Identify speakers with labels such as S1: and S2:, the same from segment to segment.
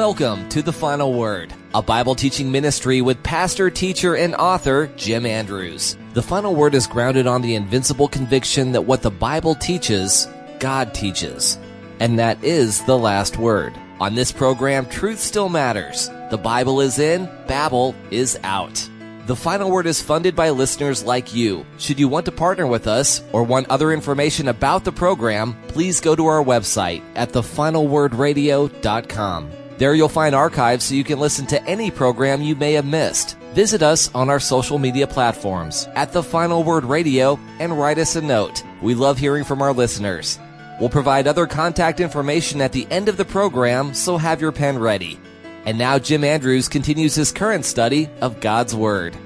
S1: Welcome to The Final Word, a Bible teaching ministry with pastor, teacher, and author Jim Andrews. The Final Word is grounded on the invincible conviction that what the Bible teaches, God teaches. And that is the last word. On this program, truth still matters. The Bible is in, Babel is out. The Final Word is funded by listeners like you. Should you want to partner with us or want other information about the program, please go to our website at thefinalwordradio.com. There you'll find archives so you can listen to any program you may have missed. Visit us on our social media platforms at The Final Word Radio and write us a note. We love hearing from our listeners. We'll provide other contact information at the end of the program, so have your pen ready. And now Jim Andrews continues his current study of God's Word.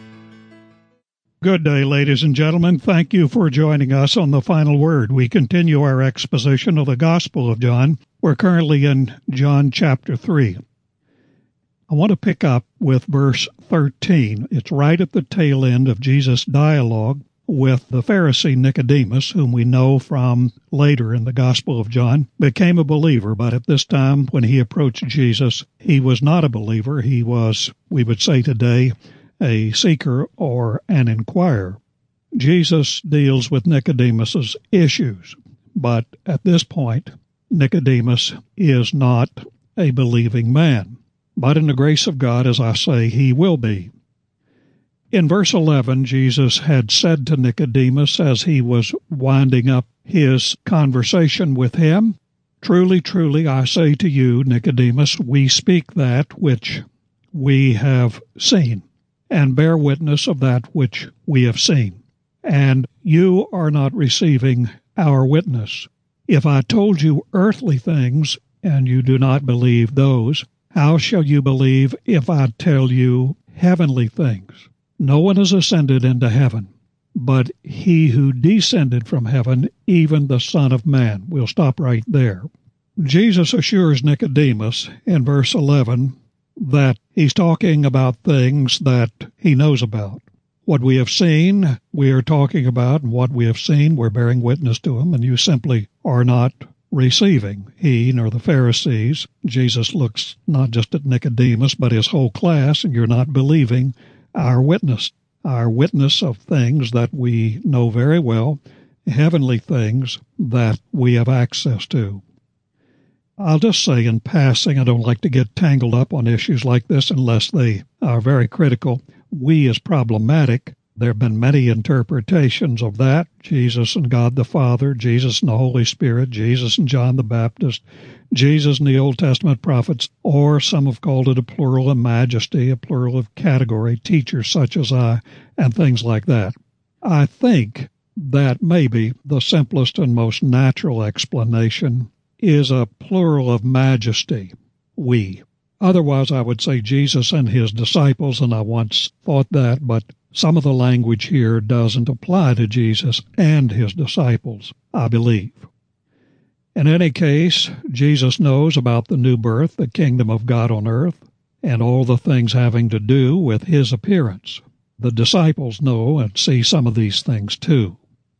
S2: Good day, ladies and gentlemen. Thank you for joining us on The Final Word. We continue our exposition of the Gospel of John. We're currently in John chapter 3. I want to pick up with verse 13. It's right at the tail end of Jesus' dialogue with the Pharisee Nicodemus, whom we know from later in the Gospel of John, became a believer, but at this time when he approached Jesus, he was not a believer. He was, we would say today, a seeker or an inquirer. Jesus deals with Nicodemus's issues, but at this point, Nicodemus is not a believing man. But in the grace of God, as I say, he will be. In verse 11, Jesus had said to Nicodemus as he was winding up his conversation with him, "Truly, truly, I say to you, Nicodemus, we speak that which we have seen, and bear witness of that which we have seen. And you are not receiving our witness. If I told you earthly things, and you do not believe those, how shall you believe if I tell you heavenly things? No one has ascended into heaven, but he who descended from heaven, even the Son of Man." We'll stop right there. Jesus assures Nicodemus in verse 11 that he's talking about things that he knows about. What we have seen, we are talking about, and what we have seen, we're bearing witness to him, and you simply are not receiving. He nor the Pharisees. Jesus looks not just at Nicodemus, but his whole class, and you're not believing our witness of things that we know very well, heavenly things that we have access to. I'll just say in passing, I don't like to get tangled up on issues like this unless they are very critical. We is problematic. There have been many interpretations of that. Jesus and God the Father, Jesus and the Holy Spirit, Jesus and John the Baptist, Jesus and the Old Testament prophets, or some have called it a plural of majesty, a plural of category, teachers such as I, and things like that. I think that maybe the simplest and most natural explanation is a plural of majesty, we. Otherwise, I would say Jesus and his disciples, and I once thought that, but some of the language here doesn't apply to Jesus and his disciples, I believe. In any case, Jesus knows about the new birth, the kingdom of God on earth, and all the things having to do with his appearance. The disciples know and see some of these things too.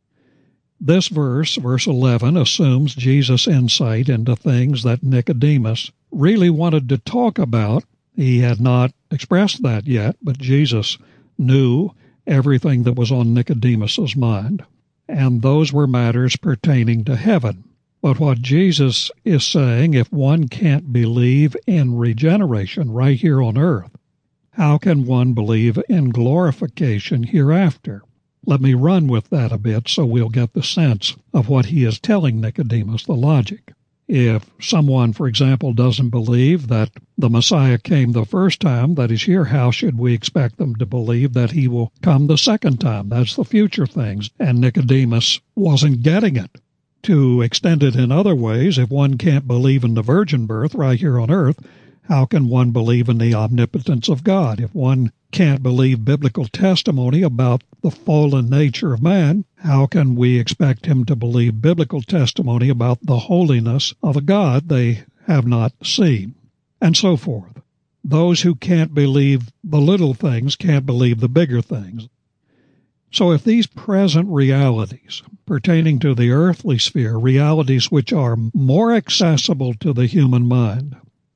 S2: This verse 11, assumes Jesus' insight into things that Nicodemus really wanted to talk about. He had not expressed that yet, but Jesus knew everything that was on Nicodemus's mind, and those were matters pertaining to heaven. But what Jesus is saying, if one can't believe in regeneration right here on earth, how can one believe in glorification hereafter? Let me run with that a bit so we'll get the sense of what he is telling Nicodemus, the logic. If someone, for example, doesn't believe that the Messiah came the first time that he's here, how should we expect them to believe that he will come the second time? That's the future things, and Nicodemus wasn't getting it. To extend it in other ways, if one can't believe in the virgin birth right here on earth, how can one believe in the omnipotence of God? If one can't believe biblical testimony about the fallen nature of man, how can we expect him to believe biblical testimony about the holiness of a God they have not seen? And so forth. Those who can't believe the little things can't believe the bigger things. So if these present realities pertaining to the earthly sphere, realities which are more accessible to the human mind,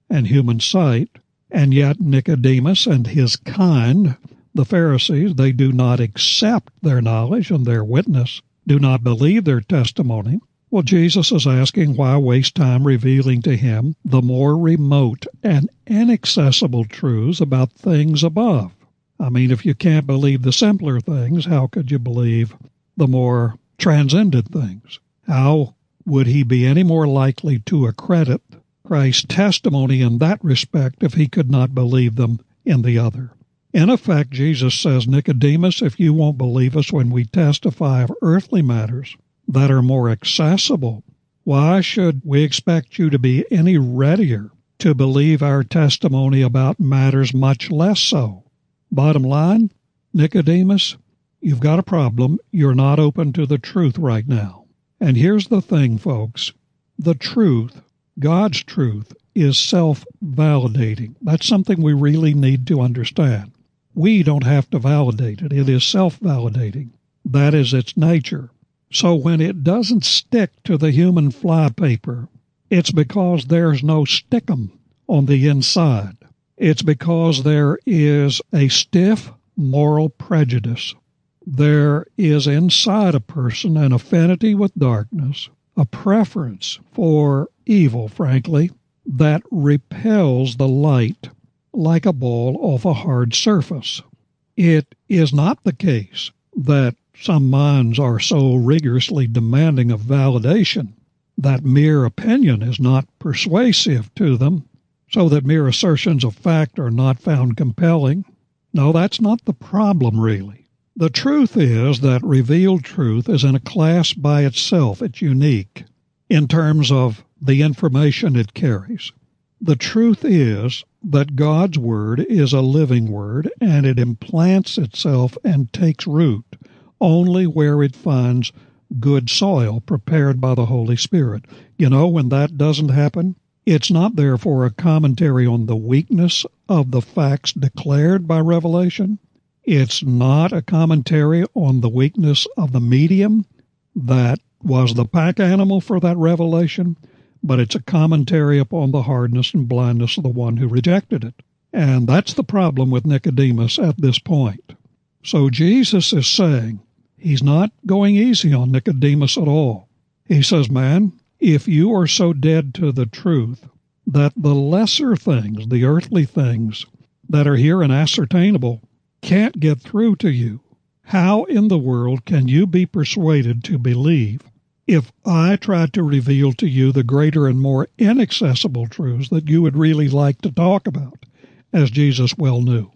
S2: and human sight, and yet Nicodemus and his kind, the Pharisees, they do not accept their knowledge and their witness, do not believe their testimony. Well, Jesus is asking why waste time revealing to him the more remote and inaccessible truths about things above. I mean, if you can't believe the simpler things, how could you believe the more transcendent things? How would he be any more likely to accredit Christ's testimony in that respect if he could not believe them in the other? In effect, Jesus says, Nicodemus, if you won't believe us when we testify of earthly matters that are more accessible, why should we expect you to be any readier to believe our testimony about matters much less so? Bottom line, Nicodemus, you've got a problem. You're not open to the truth right now. And here's the thing, folks. The truth, God's truth, is self-validating. That's something we really need to understand. We don't have to validate it. It is self-validating. That is its nature. So when it doesn't stick to the human flypaper, it's because there's no stickum on the inside. It's because there is a stiff moral prejudice. There is inside a person an affinity with darkness, a preference for evil, frankly, that repels the light like a ball off a hard surface. It is not the case that some minds are so rigorously demanding of validation that mere opinion is not persuasive to them, so that mere assertions of fact are not found compelling. No, that's not the problem, really. The truth is that revealed truth is in a class by itself. It's unique in terms of the information it carries. The truth is that God's Word is a living Word, and it implants itself and takes root only where it finds good soil prepared by the Holy Spirit. You know, when that doesn't happen, it's not therefore a commentary on the weakness of the facts declared by revelation. It's not a commentary on the weakness of the medium that was the pack animal for that revelation, but it's a commentary upon the hardness and blindness of the one who rejected it. And that's the problem with Nicodemus at this point. So Jesus is saying he's not going easy on Nicodemus at all. He says, man, if you are so dead to the truth that the lesser things, the earthly things that are here and ascertainable, can't get through to you, how in the world can you be persuaded to believe if I try to reveal to you the greater and more inaccessible truths that you would really like to talk about, as Jesus well knew?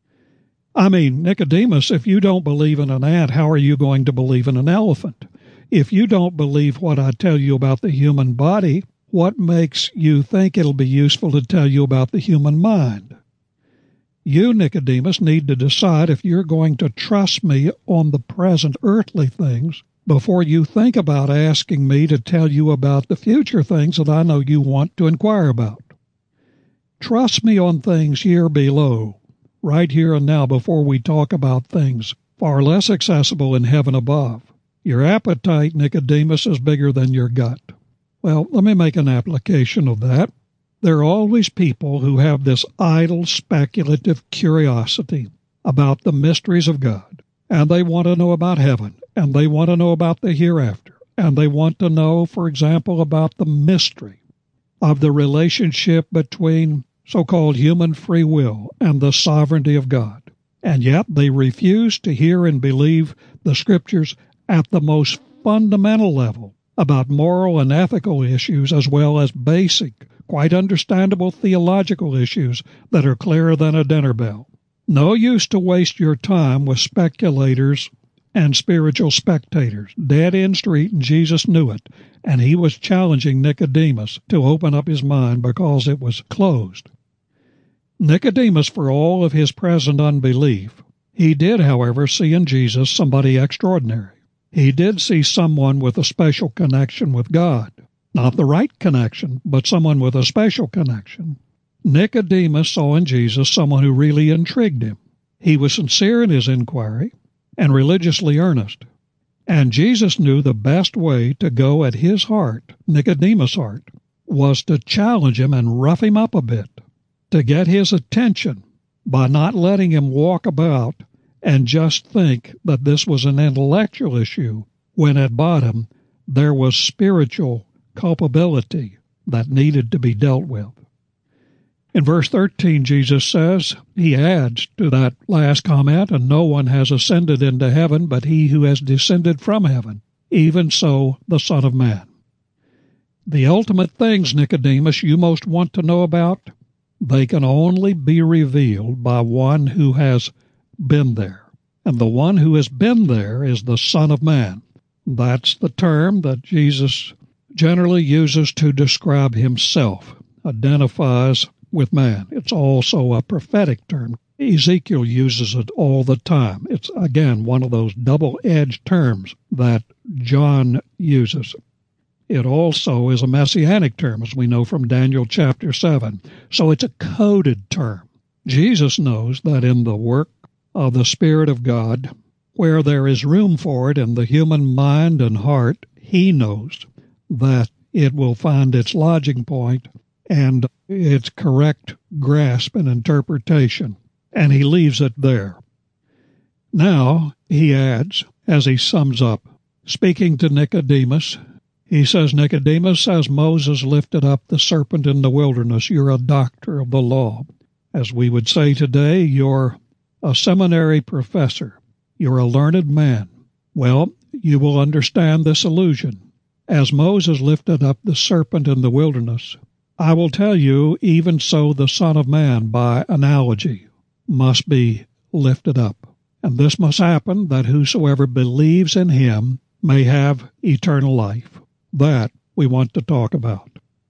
S2: I mean, Nicodemus, if you don't believe in an ant, how are you going to believe in an elephant? If you don't believe what I tell you about the human body, what makes you think it'll be useful to tell you about the human mind? You, Nicodemus, need to decide if you're going to trust me on the present earthly things before you think about asking me to tell you about the future things that I know you want to inquire about. Trust me on things here below, right here and now, before we talk about things far less accessible in heaven above. Your appetite, Nicodemus, is bigger than your gut. Well, let me make an application of that. There are always people who have this idle, speculative curiosity about the mysteries of God, and they want to know about heaven, and they want to know about the hereafter, and they want to know, for example, about the mystery of the relationship between so-called human free will and the sovereignty of God. And yet they refuse to hear and believe the Scriptures at the most fundamental level about moral and ethical issues, as well as basic, quite understandable theological issues that are clearer than a dinner bell. No use to waste your time with speculators and spiritual spectators. Dead-end street, and Jesus knew it, and he was challenging Nicodemus to open up his mind because it was closed. Nicodemus, for all of his present unbelief, he did, however, see in Jesus somebody extraordinary. He did see someone with a special connection with God. Not the right connection, but someone with a special connection. Nicodemus saw in Jesus someone who really intrigued him. He was sincere in his inquiry and religiously earnest. And Jesus knew the best way to go at his heart, Nicodemus' heart, was to challenge him and rough him up a bit, to get his attention by not letting him walk about and just think that this was an intellectual issue, when at bottom there was spiritual culpability that needed to be dealt with. In verse 13, Jesus says, he adds to that last comment, and no one has ascended into heaven but he who has descended from heaven, even so the Son of Man. The ultimate things, Nicodemus, you most want to know about, they can only be revealed by one who has been there. And the one who has been there is the Son of Man. That's the term that Jesus generally uses to describe himself, identifies with man. It's also a prophetic term. Ezekiel uses it all the time. It's, again, one of those double-edged terms that John uses. It also is a messianic term, as we know from Daniel chapter 7. So it's a coded term. Jesus knows that in the work of the Spirit of God, where there is room for it in the human mind and heart, he knows that it will find its lodging point and its correct grasp and interpretation, and he leaves it there. Now, he adds, as he sums up, speaking to Nicodemus, he says, Nicodemus, as Moses lifted up the serpent in the wilderness, you're a doctor of the law. As we would say today, you're a seminary professor. You're a learned man. Well, you will understand this allusion. As Moses lifted up the serpent in the wilderness, I will tell you, even so the Son of Man, by analogy, must be lifted up. And this must happen, that whosoever believes in him may have eternal life. That we want to talk about.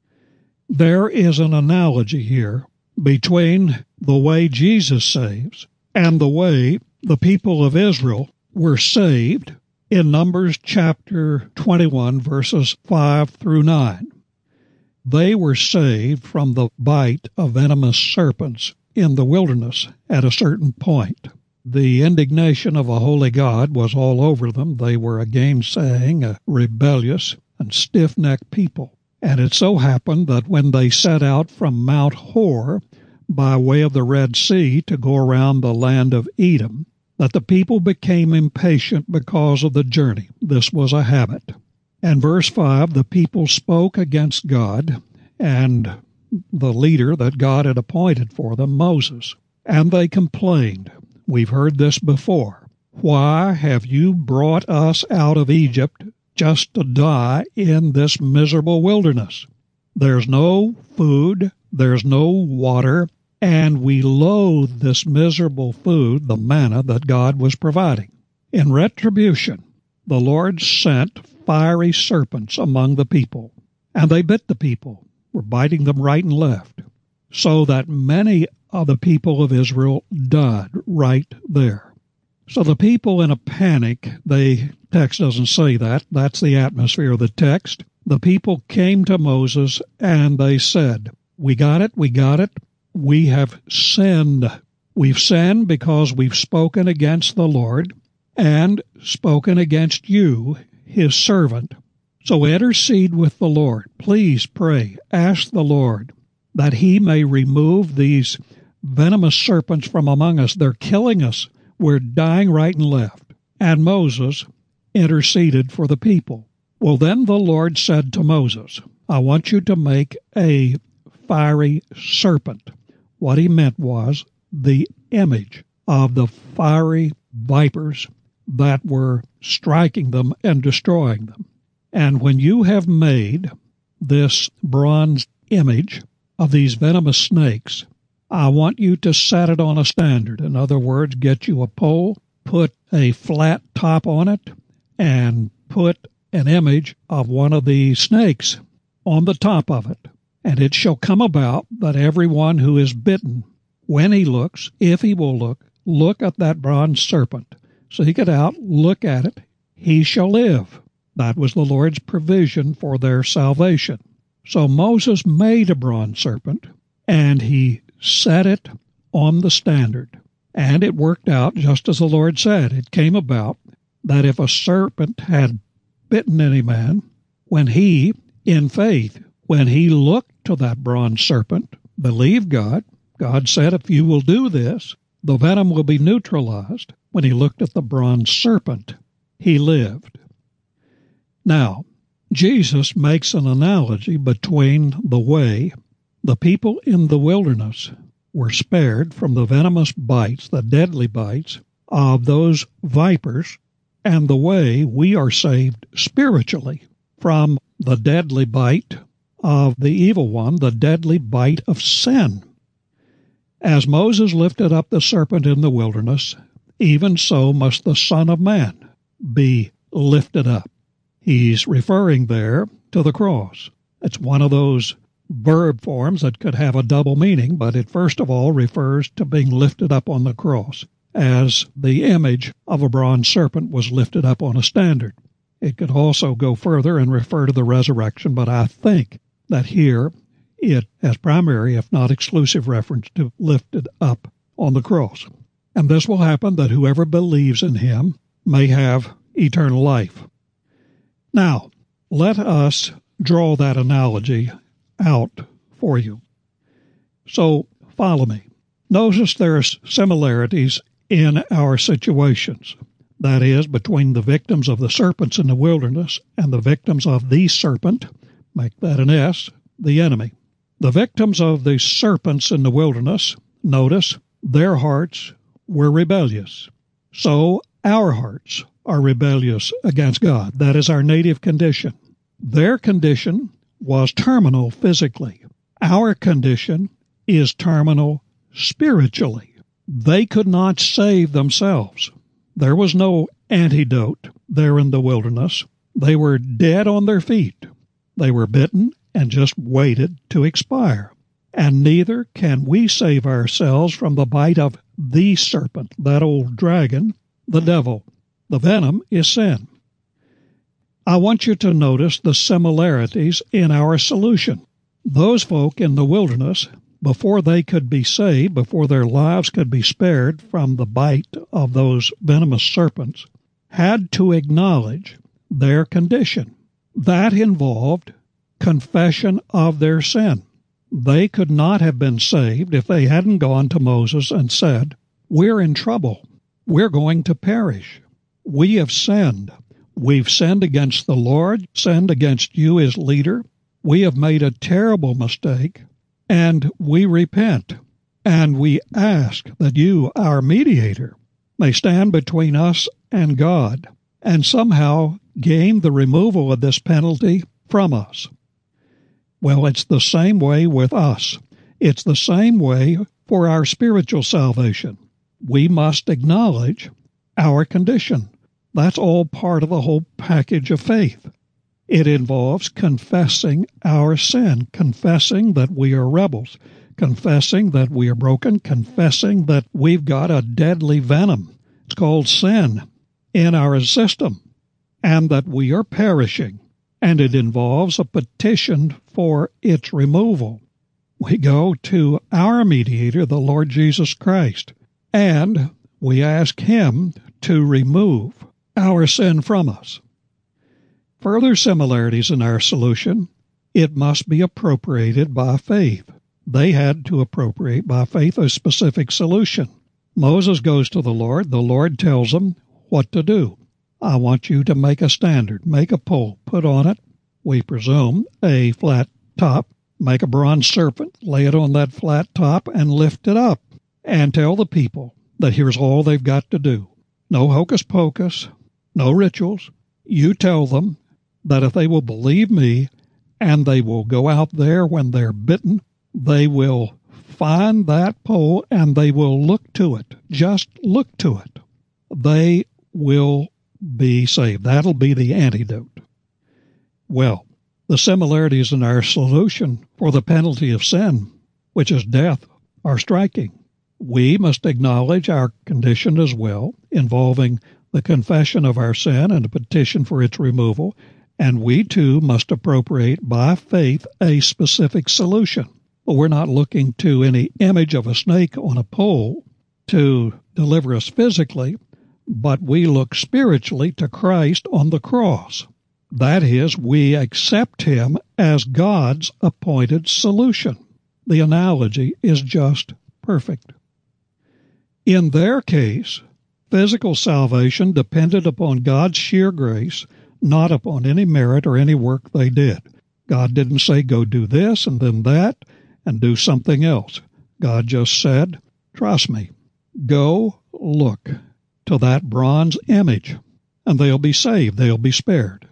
S2: There is an analogy here between the way Jesus saves and the way the people of Israel were saved in Numbers chapter 21, verses 5 through 9. They were saved from the bite of venomous serpents in the wilderness at a certain point. The indignation of a holy God was all over them. They were a gainsaying, a rebellious, and stiff-necked people. And it so happened that when they set out from Mount Hor by way of the Red Sea to go around the land of Edom, that the people became impatient because of the journey. This was a habit. And verse 5, the people spoke against God and the leader that God had appointed for them, Moses. And they complained. We've heard this before. Why have you brought us out of Egypt just to die in this miserable wilderness? There's no food, there's no water, and we loathe this miserable food, the manna that God was providing. In retribution, the Lord sent fiery serpents among the people, and they bit the people, were biting them right and left, so that many of the people of Israel died right there. So the people in a panic, the text doesn't say that, that's the atmosphere of the text. The people came to Moses and they said, we got it, we have sinned. We've sinned because we've spoken against the Lord and spoken against you, his servant. So intercede with the Lord. Please pray, ask the Lord that he may remove these venomous serpents from among us. They're killing us. We're dying right and left. And Moses interceded for the people. Well, then the Lord said to Moses, I want you to make a fiery serpent. What he meant was the image of the fiery vipers that were striking them and destroying them. And when you have made this bronze image of these venomous snakes, I want you to set it on a standard. In other words, get you a pole, put a flat top on it, and put an image of one of the snakes on the top of it. And it shall come about that everyone who is bitten, when he looks, if he will look at that bronze serpent. Seek it out, look at it, he shall live. That was the Lord's provision for their salvation. So Moses made a bronze serpent, and he set it on the standard. And it worked out just as the Lord said. It came about that if a serpent had bitten any man, when he, in faith, When he looked to that bronze serpent, believed God, God said, if you will do this, the venom will be neutralized. When he looked at the bronze serpent, he lived. Now, Jesus makes an analogy between the way the people in the wilderness were spared from the venomous bites, the deadly bites of those vipers, and the way we are saved spiritually from the deadly bite of the evil one, the deadly bite of sin. As Moses lifted up the serpent in the wilderness, even so must the Son of Man be lifted up. He's referring there to the cross. It's one of those verb forms that could have a double meaning, but it first of all refers to being lifted up on the cross, as the image of a bronze serpent was lifted up on a standard. It could also go further and refer to the resurrection, but I think that here it has primary, if not exclusive, reference to lifted up on the cross. And this will happen that whoever believes in him may have eternal life. Now, let us draw that analogy out for you. So, follow me. Notice there are similarities in our situations. That is, between the victims of the serpents in the wilderness and the victims of the serpent, make that an S, the enemy. The victims of the serpents in the wilderness, notice, their hearts were rebellious. So our hearts are rebellious against God. That is our native condition. Their condition was terminal physically. Our condition is terminal spiritually. They could not save themselves. There was no antidote there in the wilderness. They were dead on their feet. They were bitten and just waited to expire. And neither can we save ourselves from the bite of the serpent, that old dragon, the devil. The venom is sin. I want you to notice the similarities in our solution. Those folk in the wilderness, before they could be saved, before their lives could be spared from the bite of those venomous serpents, had to acknowledge their condition. That involved confession of their sin. They could not have been saved if they hadn't gone to Moses and said, "We're in trouble. We're going to perish. We have sinned. We've sinned against the Lord, sinned against you as leader. We have made a terrible mistake, and we repent. And we ask that you, our mediator, may stand between us and God, and somehow gain the removal of this penalty from us." Well, it's the same way with us. It's the same way for our spiritual salvation. We must acknowledge our condition. That's all part of the whole package of faith. It involves confessing our sin, confessing that we are rebels, confessing that we are broken, confessing that we've got a deadly venom. It's called sin in our system, and that we are perishing. And it involves a petition for its removal. We go to our mediator, the Lord Jesus Christ, and we ask him to remove our sin from us. Further similarities in our solution: it must be appropriated by faith. They had to appropriate by faith a specific solution. Moses goes to the Lord tells him what to do. I want you to make a standard, make a pole, put on it, we presume, a flat top, make a bronze serpent, lay it on that flat top, and lift it up, and tell the people that here's all they've got to do. No hocus pocus, no rituals. You tell them that if they will believe me and they will go out there when they're bitten, they will find that pole and they will look to it. Just look to it. They will be saved. That'll be the antidote. Well, the similarities in our solution for the penalty of sin, which is death, are striking. We must acknowledge our condition as well, involving the confession of our sin and a petition for its removal, and we too must appropriate by faith a specific solution. But we're not looking to any image of a snake on a pole to deliver us physically, but we look spiritually to Christ on the cross. That is, we accept him as God's appointed solution. The analogy is just perfect. In their case, physical salvation depended upon God's sheer grace, not upon any merit or any work they did. God didn't say, go do this and then that and do something else. God just said, trust me, go look to that bronze image, and they'll be saved, they'll be spared.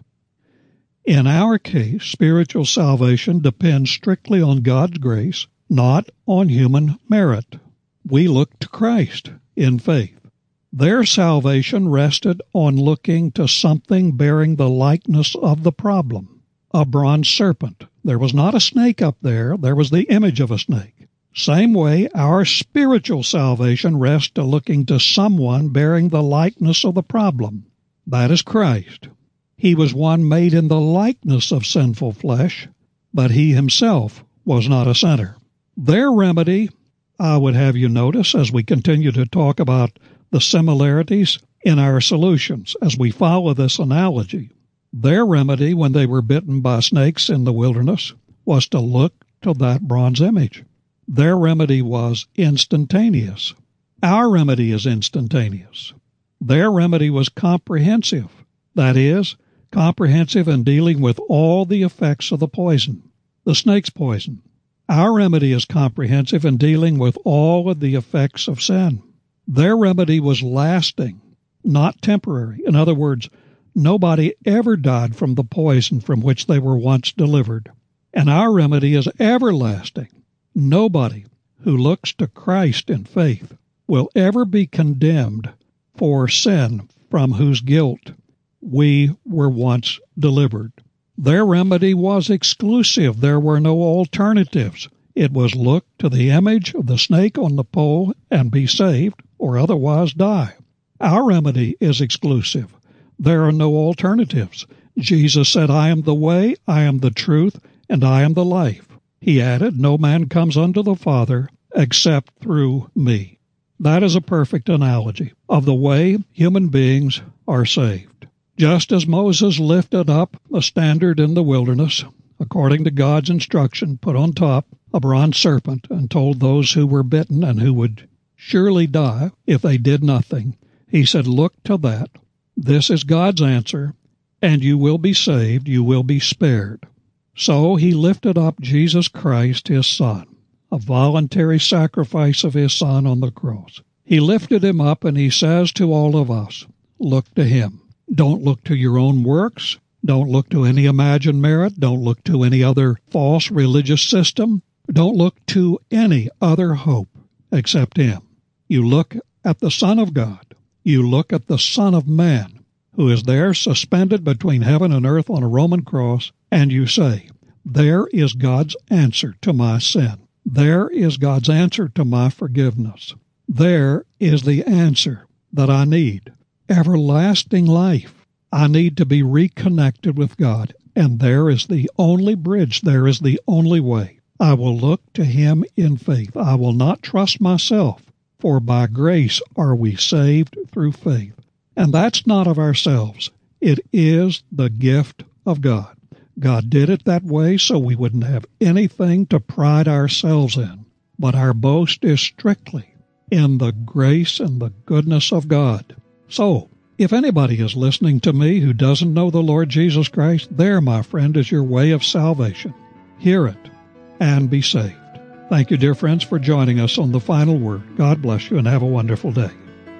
S2: In our case, spiritual salvation depends strictly on God's grace, not on human merit. We look to Christ in faith. Their salvation rested on looking to something bearing the likeness of the problem, a bronze serpent. There was not a snake up there, there was the image of a snake. Same way, our spiritual salvation rests to looking to someone bearing the likeness of the problem. That is Christ. He was one made in the likeness of sinful flesh, but he himself was not a sinner. Their remedy, I would have you notice as we continue to talk about the similarities in our solutions, as we follow this analogy, their remedy when they were bitten by snakes in the wilderness was to look to that bronze image. Their remedy was instantaneous. Our remedy is instantaneous. Their remedy was comprehensive. That is, comprehensive in dealing with all the effects of the poison, the snake's poison. Our remedy is comprehensive in dealing with all of the effects of sin. Their remedy was lasting, not temporary. In other words, nobody ever died from the poison from which they were once delivered. And our remedy is everlasting. Nobody who looks to Christ in faith will ever be condemned for sin from whose guilt we were once delivered. Their remedy was exclusive. There were no alternatives. It was look to the image of the snake on the pole and be saved, or otherwise die. Our remedy is exclusive. There are no alternatives. Jesus said, I am the way, I am the truth, and I am the life. He added, no man comes unto the Father except through me. That is a perfect analogy of the way human beings are saved. Just as Moses lifted up a standard in the wilderness, according to God's instruction, put on top a bronze serpent and told those who were bitten and who would surely die if they did nothing, he said, look to that. This is God's answer, and you will be saved, you will be spared. So he lifted up Jesus Christ, his Son, a voluntary sacrifice of his Son on the cross. He lifted him up, and he says to all of us, look to him. Don't look to your own works. Don't look to any imagined merit. Don't look to any other false religious system. Don't look to any other hope except him. You look at the Son of God. You look at the Son of Man, who is there suspended between heaven and earth on a Roman cross, and you say, there is God's answer to my sin. There is God's answer to my forgiveness. There is the answer that I need. Everlasting life. I need to be reconnected with God, and there is the only bridge, there is the only way. I will look to him in faith. I will not trust myself, for by grace are we saved through faith. And that's not of ourselves. It is the gift of God. God did it that way so we wouldn't have anything to pride ourselves in, but our boast is strictly in the grace and the goodness of God. So, if anybody is listening to me who doesn't know the Lord Jesus Christ, there, my friend, is your way of salvation. Hear it and be saved. Thank you, dear friends, for joining us on The Final Word. God bless you and have a wonderful day.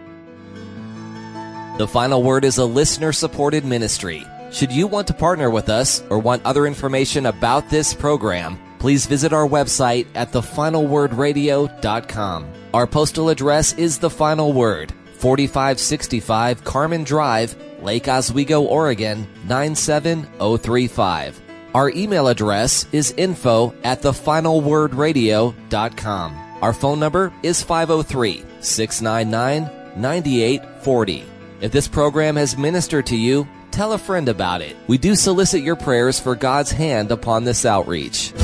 S1: The Final Word is a listener-supported ministry. Should you want to partner with us or want other information about this program, please visit our website at thefinalwordradio.com. Our postal address is The Final Word, 4565 Carmen Drive, Lake Oswego, Oregon, 97035. Our email address is info@thefinalwordradio.com. Our phone number is 503-699-9840. If this program has ministered to you, tell a friend about it. We do solicit your prayers for God's hand upon this outreach.